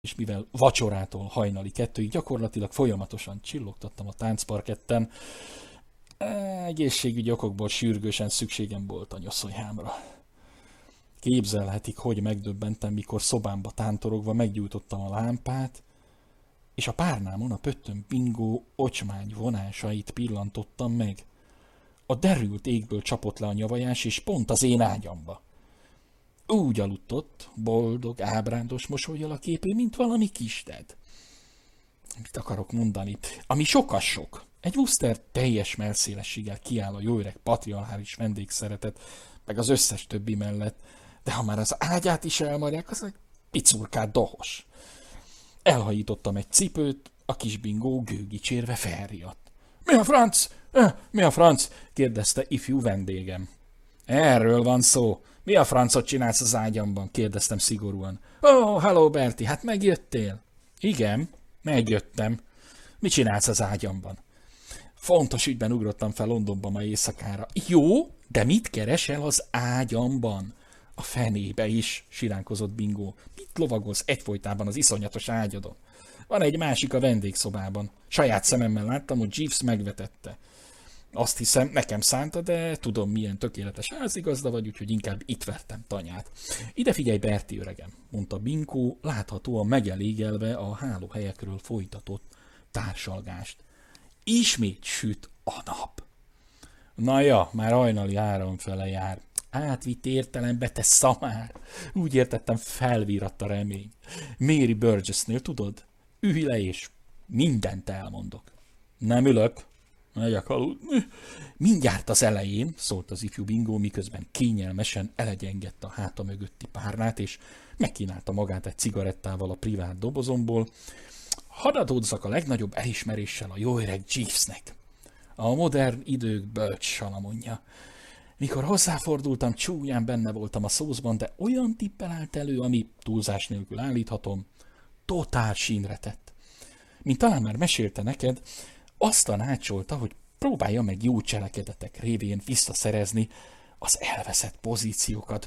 és mivel vacsorától hajnali 2-ig gyakorlatilag folyamatosan csillogtattam a táncparketten, egészségügyi okokból sürgősen szükségem volt a nyoszonyhámra. Képzelhetik, hogy megdöbbentem, mikor szobámba tántorogva meggyújtottam a lámpát, és a párnámon a Pöttöm Bingó ocsmány vonásait pillantottam meg. A derült égből csapott le a nyavajás, és pont az én ágyamba. Úgy aludt ott, boldog, ábrándos mosollyal a képén, mint valami kisded. Mit akarok mondani? Ami sok. Egy Worcester teljes mellszélességgel kiáll a jó öreg patriarchális vendégszeretet, meg az összes többi mellett, de ha már az ágyát is elmarják, az egy picurkát dohos. Elhajítottam egy cipőt, a kis Bingó gőgicsérve felriadt. Mi a franc? Mi a franc? Kérdezte ifjú vendégem. Erről van szó. Mi a francot csinálsz az ágyamban? Kérdeztem szigorúan. Hello Berti, hát megjöttél? Igen, megjöttem. Mit csinálsz az ágyamban? Fontos ügyben ugrottam fel Londonba ma éjszakára. Jó, de mit keresel az ágyamban? A fenébe is, siránkozott Bingó. Mit lovagolsz egyfolytában az iszonyatos ágyadon? Van egy másik a vendégszobában. Saját szememmel láttam, hogy Jeeves megvetette. Azt hiszem, nekem szánta, de tudom, milyen tökéletes házigazda vagy, úgyhogy inkább itt vertem tanyát. Ide figyelj, Berti öregem, mondta Bingó, láthatóan megelégelve a hálóhelyekről folytatott társalgást. Ismét süt a nap. Na ja, már hajnali 3 fele jár. Átvitt értelembe, te szamár. Úgy értettem, felvíratt a remény. Mary Burgessnél, tudod? Ülj le és mindent elmondok. Nem ülök. Megyek aludni. Mindjárt az elején, szólt az ifjú Bingó, miközben kényelmesen elegyengette a háta mögötti párnát, és megkínálta magát egy cigarettával a privát dobozomból. Hadd adózzak a legnagyobb elismeréssel a jó öreg Jeevesnek. A modern idők bölcs salamonja. Mikor hozzáfordultam, csúnyán benne voltam a szószban, de olyan tippel állt elő, ami túlzás nélkül állíthatom, totál sínre tett. Mint talán már mesélte neked, azt tanácsolta, hogy próbálja meg jó cselekedetek révén visszaszerezni az elveszett pozíciókat.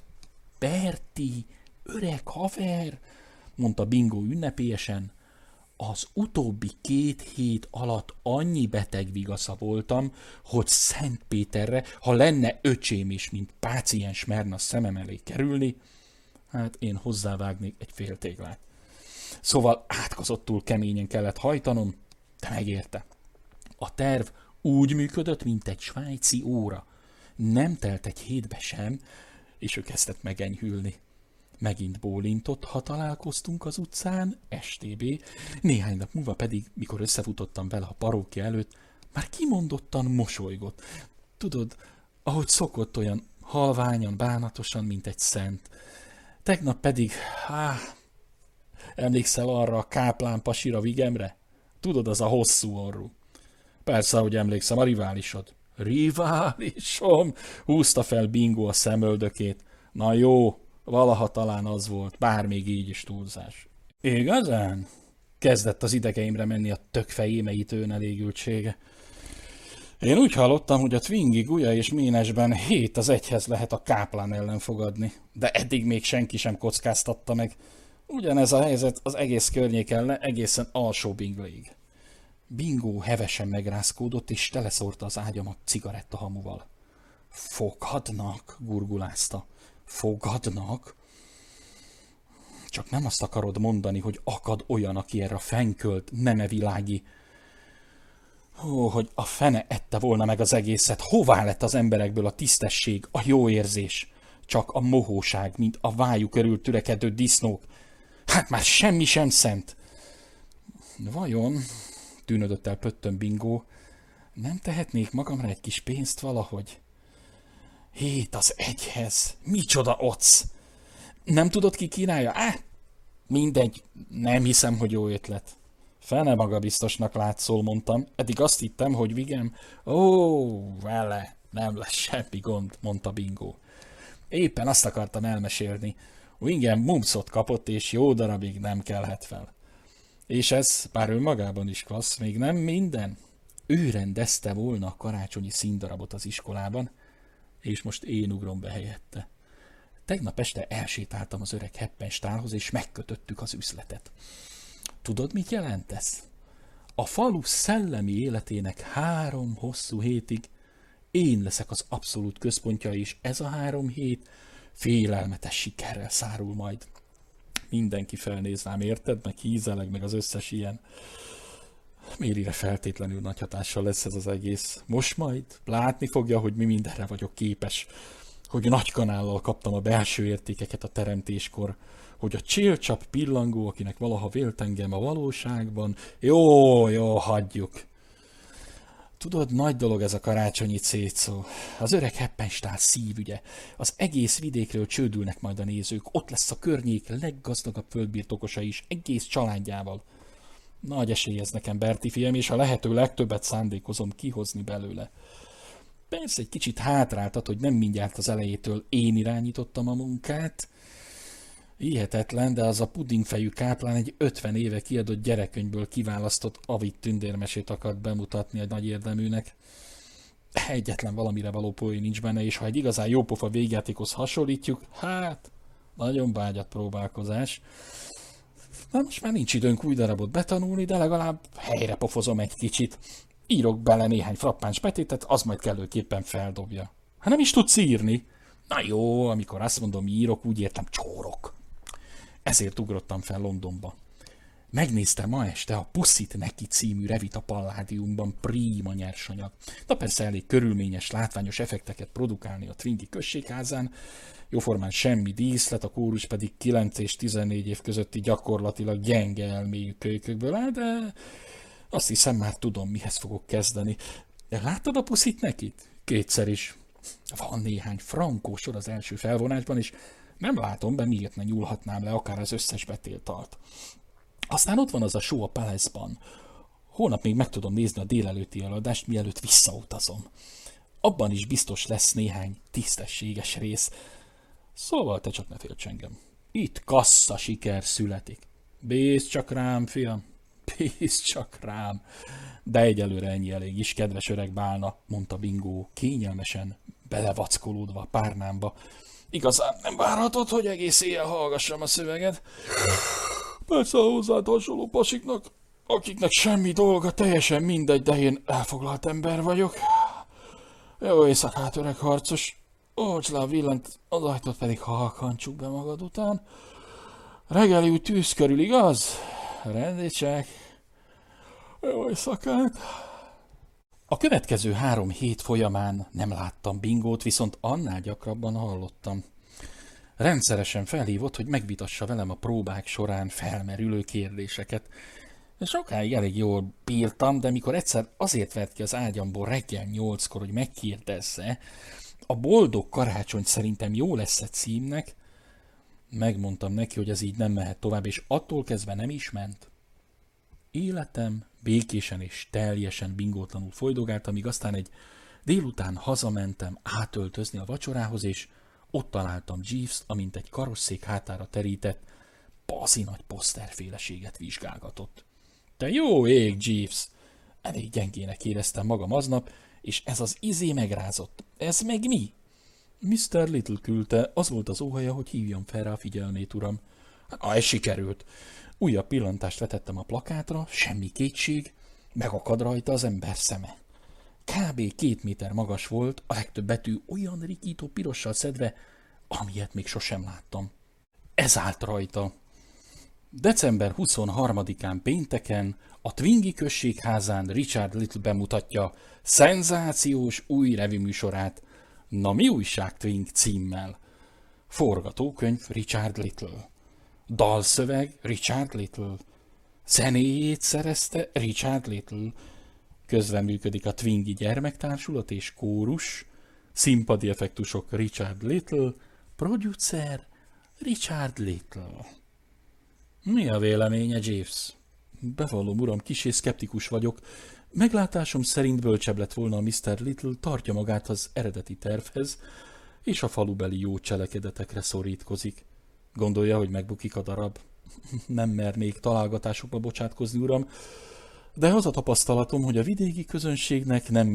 Berti, öreg haver, mondta Bingó ünnepélyesen, az utóbbi 2 hét alatt annyi beteg vigasza voltam, hogy Szentpéterre, ha lenne öcsém is, mint páciens merne a szemem elé kerülni, hát én hozzávágnék egy fél téglát. Szóval átkozottul keményen kellett hajtanom, de megérte. A terv úgy működött, mint egy svájci óra. Nem telt egy hétbe sem, és ő kezdett megenyhülni. Megint bólintott, ha találkoztunk az utcán, STB, néhány nap múlva pedig, mikor összefutottam vele a parókia előtt, már kimondottan mosolygott. Tudod, ahogy szokott, olyan halványan, bánatosan, mint egy szent. Tegnap pedig, emlékszel arra a káplán pasira Vigemre? Tudod, az a hosszú orrú. Persze, hogy emlékszem, a riválisod. Riválisom? Húzta fel Bingó a szemöldökét. Na jó, valaha talán az volt, bár még így is túlzás. Igazán? Kezdett az idegeimre menni a tökfej émeítő önelégültsége. Én úgy hallottam, hogy a Twingi, Gulya és Ménesben 7-1 lehet a káplán ellen fogadni, de eddig még senki sem kockáztatta meg. Ugyanez a helyzet az egész környéken egészen alsó Bingléig. Bingó hevesen megrázkódott, és teleszórta az ágyamat cigarettahamuval. Fogadnak, gurgulázta. Fogadnak? Csak nem azt akarod mondani, hogy akad olyan, aki erre a fenkölt, nemevilági. Hogy a fene ette volna meg az egészet. Hová lett az emberekből a tisztesség, a jó érzés? Csak a mohóság, mint a vájú körül türekedő disznók. Hát már semmi sem szent. Vajon, tűnödött el Pöttöm Bingó, nem tehetnék magamra egy kis pénzt valahogy? 7-1, micsoda occ! Nem tudod, ki kínálja? Mindegy, nem hiszem, hogy jó ötlet. Fene magabiztosnak látszol, mondtam. Eddig azt hittem, hogy Vigem... Vele, nem lesz semmi gond, mondta Bingó. Éppen azt akartam elmesélni. Vigem mumszot kapott, és jó darabig nem kelhet fel. És ez, bár önmagában is klassz, még nem minden. Ő rendezte volna a karácsonyi színdarabot az iskolában, és most én ugrom be helyette. Tegnap este elsétáltam az öreg Heppenstálhoz, és megkötöttük az üzletet. Tudod, mit jelent ez? A falu szellemi életének 3 hosszú hétig én leszek az abszolút központja, és ez a 3 hét félelmetes sikerrel szárul majd. Mindenki felnéz rám, érted? Meg hízeleg, meg az összes ilyen. Mérire feltétlenül nagy hatással lesz ez az egész. Most majd látni fogja, hogy mi mindenre vagyok képes. Hogy nagy kanállal kaptam a belső értékeket a teremtéskor. Hogy a csillcsap pillangó, akinek valaha vélt engem a valóságban. Jó, hagyjuk. Tudod, nagy dolog ez a karácsonyi cécó. Az öreg Heppenstál szívügye. Az egész vidékről csődülnek majd a nézők. Ott lesz a környék leggazdagabb földbirtokosa is, egész családjával. Nagy esély ez nekem, Berti fiam, és a lehető legtöbbet szándékozom kihozni belőle. Persze egy kicsit hátráltat, hogy nem mindjárt az elejétől én irányítottam a munkát. Hihetetlen, de az a pudingfejű káplán egy 50 éve kiadott gyerekkönyvből kiválasztott Avid tündérmesét akart bemutatni egy nagy érdeműnek. Egyetlen valamire való poén nincs benne, és ha egy igazán jópofa végjátékhoz hasonlítjuk, hát nagyon bágyat próbálkozás. Na most már nincs időnk új darabot betanulni, de legalább helyre pofozom egy kicsit. Írok bele néhány frappáns betétet, az majd kellőképpen feldobja. Hát nem is tudsz írni. Na jó, amikor azt mondom írok, úgy értem csórok. Ezért ugrottam fel Londonba. Megnéztem ma este a Puszit neki című revit a Palládiumban, prima nyersanyag. Na persze elég körülményes, látványos effekteket produkálni a Twingi községházán, jóformán semmi díszlet, a kórus pedig 9 és 14 év közötti gyakorlatilag gyenge elmélyű kölykökből áll, de azt hiszem már tudom, mihez fogok kezdeni. De láttad a Puszit nekit? 2-szer is. Van néhány frankó sor az első felvonásban, és nem látom be, miért ne nyúlhatnám le akár az összes betéldalt. Aztán ott van az a show a Palace-ban. Holnap még meg tudom nézni a délelőtti eladást, mielőtt visszautazom. Abban is biztos lesz néhány tisztességes rész. Szóval te csak ne félts engem. Itt kassza siker születik. Bízz csak rám, fiam. Bízz csak rám. De egyelőre ennyi elég is, kedves öreg bálna, mondta Bingo, kényelmesen belevackolódva a párnámba. Igazán nem várhatod, hogy egész éjjel hallgassam a szöveget? Persze a hozzád hasonló pasiknak, akiknek semmi dolga, teljesen mindegy, de én elfoglalt ember vagyok. Jó éjszakát, öreg harcos. Olcs le a villant, az ajtót pedig halkan csukd be magad után. Reggeli úgy tűz körül, igaz? Rendítsek. Jó éjszakát. A következő 3 hét folyamán nem láttam Bingót, viszont annál gyakrabban hallottam. Rendszeresen felhívott, hogy megvitassa velem a próbák során felmerülő kérdéseket. Sokáig elég jól bírtam, de mikor egyszer azért vert ki az ágyamból reggel 8-kor, hogy megkérdezze, a boldog karácsony szerintem jó lesz-e címnek, megmondtam neki, hogy ez így nem mehet tovább, és attól kezdve nem is ment. Életem békésen és teljesen bingótlanul folydogált, amíg aztán egy délután hazamentem átöltözni a vacsorához, és ott találtam Jeeves-t, amint egy karosszék hátára terített, bazi nagy poszterféleséget vizsgálgatott. Te jó ég, Jeeves! Elég gyengének éreztem magam aznap, és ez az izé megrázott. Ez meg mi? Mr. Little küldte, az volt az óhaja, hogy hívjam fel rá a figyelmét, uram. Hát, ez sikerült. Újabb pillantást vetettem a plakátra, semmi kétség, megakad rajta az ember szeme. Kb. 2 méter magas volt, a legtöbb betű olyan rikító pirossal szedve, amilyet még sosem láttam. Ez állt rajta. December 23-án pénteken a Twingi községházán Richard Little bemutatja szenzációs új reviműsorát, Na mi újság Twing címmel. Forgatókönyv Richard Little. Dalszöveg Richard Little. Zenéjét szerezte Richard Little. Közreműködik a Twingi gyermektársulat és kórus. Színpadi effektusok Richard Little. Producer Richard Little. Mi a véleménye, Jeeves? Bevallom, uram, kissé szkeptikus vagyok. Meglátásom szerint bölcsebb lett volna a Mr. Little, tartja magát az eredeti tervhez, és a falubeli jó cselekedetekre szorítkozik. Gondolja, hogy megbukik a darab? Nem mernék találgatásokba bocsátkozni, uram, de az a tapasztalatom, hogy a vidéki közönségnek nem